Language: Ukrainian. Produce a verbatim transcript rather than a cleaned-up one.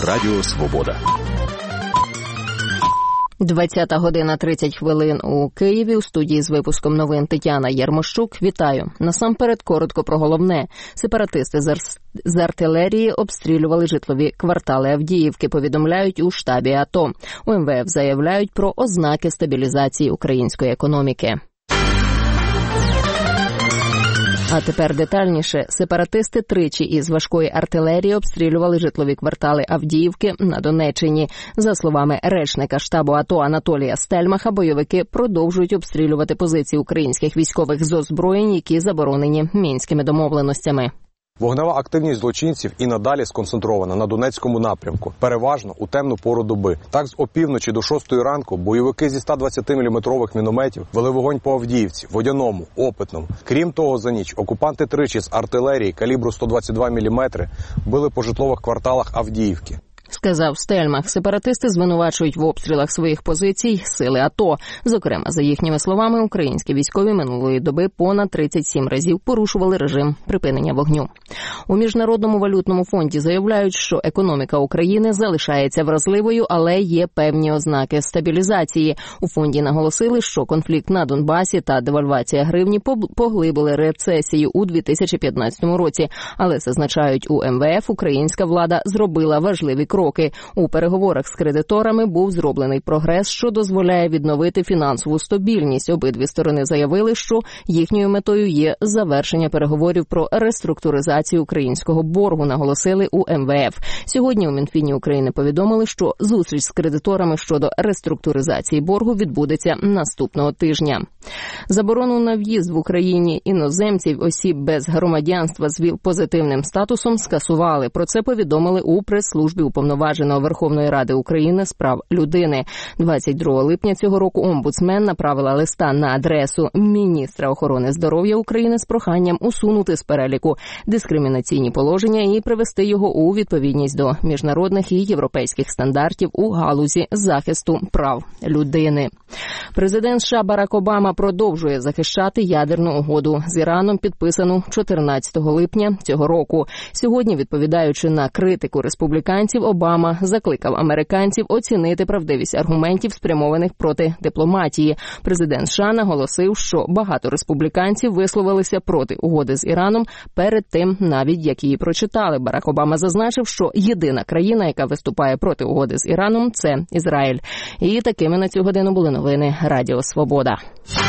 Радіо Свобода. двадцята година тридцять хвилин у Києві. У студії з випуском новин Тетяна Єрмощук. Вітаю. Насамперед коротко про головне. Сепаратисти з, ар... з артилерії обстрілювали житлові квартали Авдіївки, повідомляють у штабі АТО. У ем ве еф заявляють про ознаки стабілізації української економіки. А тепер детальніше. Сепаратисти тричі із важкої артилерії обстрілювали житлові квартали Авдіївки на Донеччині. За словами речника штабу АТО Анатолія Стельмаха, бойовики продовжують обстрілювати позиції українських військових з озброєнь, які заборонені Мінськими домовленостями. Вогнева активність злочинців і надалі сконцентрована на Донецькому напрямку, переважно у темну пору доби. Так, з опівночі до шостої ранку бойовики зі ста двадцятиміліметрових мінометів вели вогонь по Авдіївці, Водяному, Опитному. Крім того, за ніч окупанти тричі з артилерії калібру сто двадцять два міліметри били по житлових кварталах Авдіївки. Сказав Стельмах. Сепаратисти звинувачують в обстрілах своїх позицій сили АТО. Зокрема, за їхніми словами, українські військові минулої доби понад тридцять сім разів порушували режим припинення вогню. У Міжнародному валютному фонді заявляють, що економіка України залишається вразливою, але є певні ознаки стабілізації. У фонді наголосили, що конфлікт на Донбасі та девальвація гривні поглибили рецесію у дві тисячі п'ятнадцятому році. Але, зазначають у ем ве еф, українська влада зробила важливі кроки. У переговорах з кредиторами був зроблений прогрес, що дозволяє відновити фінансову стабільність. Обидві сторони заявили, що їхньою метою є завершення переговорів про реструктуризацію українського боргу, наголосили у ем ве еф. Сьогодні у Мінфіні України повідомили, що зустріч з кредиторами щодо реструктуризації боргу відбудеться наступного тижня. Заборону на в'їзд в Україні іноземців, осіб без громадянства з ВІЛ-позитивним статусом скасували. Про це повідомили у прес-службі Уповноваженого Верховної Ради України з прав людини. двадцять другого липня цього року омбудсмен направила листа на адресу міністра охорони здоров'я України з проханням усунути з переліку дискримінаційні положення і привести його у відповідність до міжнародних і європейських стандартів у галузі захисту прав людини. Президент США Барак Обама продовжує захищати ядерну угоду з Іраном, підписану чотирнадцятого липня цього року. Сьогодні, відповідаючи на критику республіканців, Обама закликав американців оцінити правдивість аргументів, спрямованих проти дипломатії. Президент США наголосив, що багато республіканців висловилися проти угоди з Іраном перед тим, навіть як її прочитали. Барак Обама зазначив, що єдина країна, яка виступає проти угоди з Іраном – це Ізраїль. І такими на цю годину були новини Радіо Свобода.